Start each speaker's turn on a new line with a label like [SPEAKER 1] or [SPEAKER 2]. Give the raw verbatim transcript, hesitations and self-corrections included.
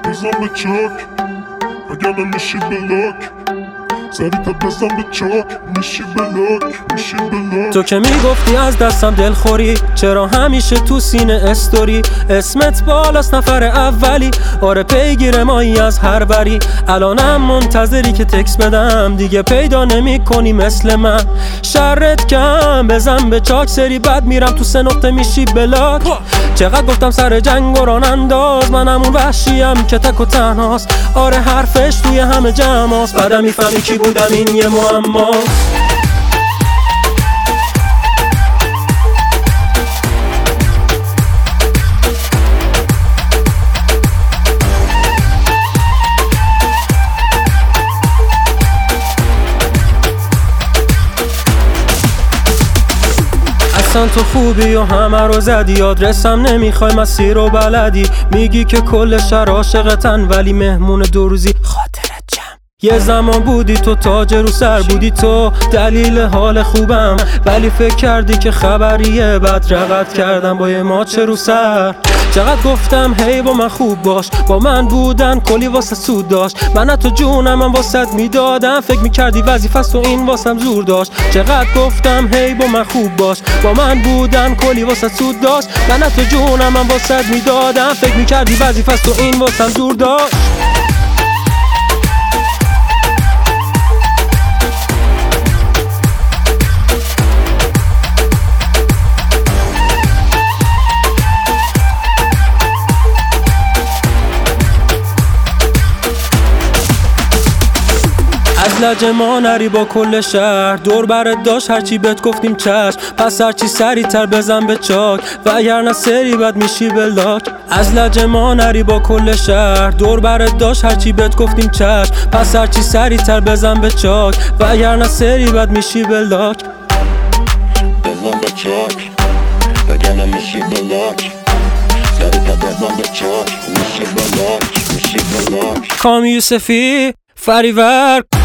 [SPEAKER 1] بزن به چاک وگرنه میشی بلاک، سریع‌تر بزن به چاک میشی بلاک میشی بلاک.
[SPEAKER 2] تو که میگفتی از دستم دلخوری، چرا همیشه تو سینه استوری؟ اسمت بالاست نفر اولی، آره پیگیر مایی از هر وری. الانم منتظری که تکس بدم، دیگه پیدا نمی کنی مثل من. شرت کم بزن به چاک، سری بعد میرم تو سه نقطه میشی بلاک. چقدر گفتم سر جنگ و ران انداز، من همون وحشیم که تک و تنهاست. آره حرفش توی همه جمعاست، بعدم میفهمی کی بودم، این یه معماست. اصلا تو خوبی و همه رو زدی، آدرسم نمیخوای مسیر رو بلدی. میگی که کل شهر عاشقتن ولی مهمون دو روزی خاطرت جمع. یه زمان بودی تو تاج رو سر، بودی تو دلیل حال خوبم، ولی فکر کردی که خبریه. بعد رقت کردم با یه ماچ رو سر. چقدر گفتم هی با من خوب باش، با من بودن کلی واسه سود داشت. من تو جونم من واسه میدادم، فکر میکردی وظیفه‌ست و این واسم زور داشت. چقدر گفتم هی با من خوب باش، با من بودن کلی واسه سود داشت. من تو جونم من واسه میدادم، فکر میکردی وظیفه‌ست و این واسم زور داشت. از لج ما نری با کل شهر، دور برت داشت هرچی بهت گفتیم چشم. پس هرچی سری تر بزن به چاک، و اگر نه سری بد میشی بلاک. از لج ما نری با کل شهر، دور برت داشت هرچی بهت گفتیم چشم. پس هرچی سری تر بزن به چاک، و اگر نه سری بد میشی بلاک.
[SPEAKER 1] بزن به چاک وگرنه میشی بلاک، سریع‌تر بزن به چاک میشی بلاک میشی بلاک.
[SPEAKER 2] کامی یوسفی فریور.